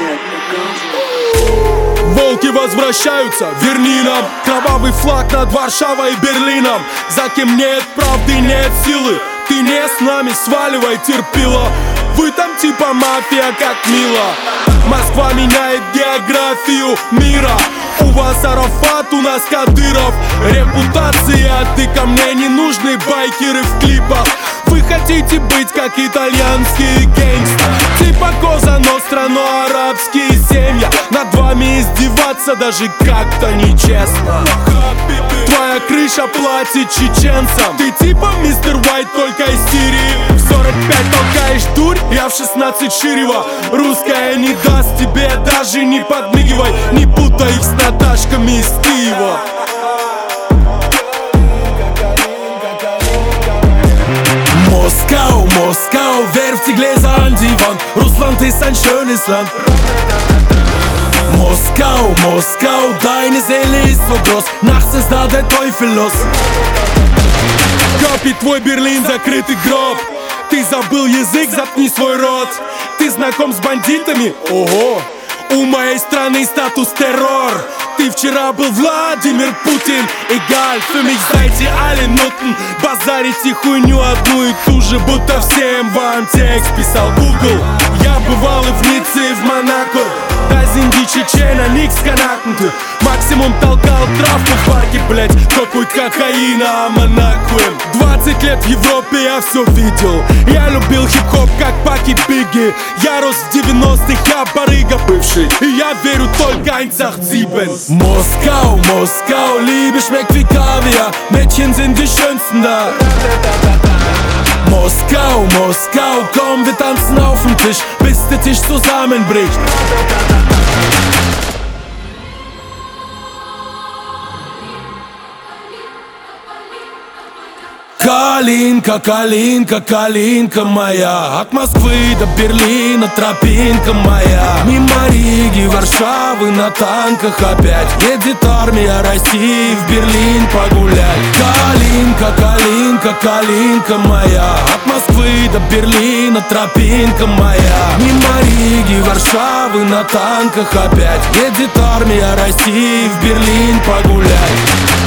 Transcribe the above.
Волки возвращаются, верни нам кровавый флаг над Варшавой и Берлином. За кем нет правды, нет силы, ты не с нами, сваливай, терпила. Вы там типа мафия, как мило. Москва меняет географию мира. У вас Арафат, у нас Кадыров. Репутация, ты ко мне не нужны байкеры в клипах. Вы хотите быть как итальянские гэнгста, типа Коза Ностра, но арабские семьи. Над вами издеваться даже как-то нечестно. Твоя крыша платит чеченцам. Ты типа мистер Уайт, только из Сирии. В 45 толкаешь дурь, я в 16 ширева. Русская не даст тебе, даже не подмигивай. Не путай их с Наташками из Киева. Moskau, Moskau, werft die Gläser an die Wand. Russland ist ein schönes Land. Moskau, Moskau, deine Seele ist so groß. Nachts ist da der Teufel los. Копи, твой Берлин, закрытый гроб. Ты забыл язык, заткни свой рот. Ты знаком с бандитами? Ого! У моей страны статус террор. Ты вчера был Владимир Путин. Egal, für mich seid ihr alle Nutten. Базарите хуйню одну и ту же, будто всем вам текст писал Google. Я бывал и в Ницце, и в Монако. Да зинди чечена, никс канакнты. Максимум толкал травку в парке, блять. Какой кокаина, а Монакуем. 20 лет в Европе, я все видел. Я любил хип-хоп, как Паки Бигги. Я рос в 90-х, я барыга бывший. И я верю только 187. Moskau, Moskau, Liebe schmeckt wie Kaviar. Mädchen sind die schönsten da. Moskau, Moskau, komm, wir tanzen auf dem Tisch, bis der Tisch zusammenbricht. Калинка, калинка, калинка моя. От Москвы до Берлина тропинка моя. Мимо Риги, Варшавы на танках опять едет армия России в Берлин погулять. Калинка, калинка, калинка моя. От Москвы до Берлина тропинка моя. Мимо Риги, Варшавы на танках опять едет армия России в Берлин погулять.